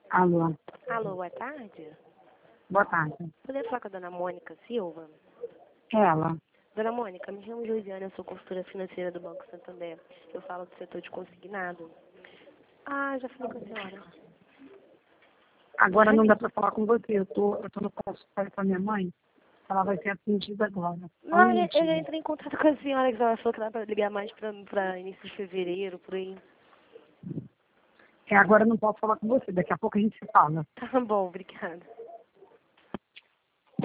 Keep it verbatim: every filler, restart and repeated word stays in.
Alô. Alô, boa tarde. Boa tarde. Poderia falar com a dona Mônica Silva? Ela. Dona Mônica, me chamo Josiane, eu sou consultora financeira do Banco Santander. Eu falo do setor de consignado. Ah, já falei com a senhora. Agora não dá para falar com você. Eu tô, eu tô no consultório com a minha mãe. Ela vai ser atendida agora. Só um Não, eu, eu minutinho. entrei em contato com a senhora, que ela falou que dá para ligar mais para início de fevereiro, por aí. É, agora eu não posso falar com você. Daqui a pouco a gente se fala. Tá bom, obrigada.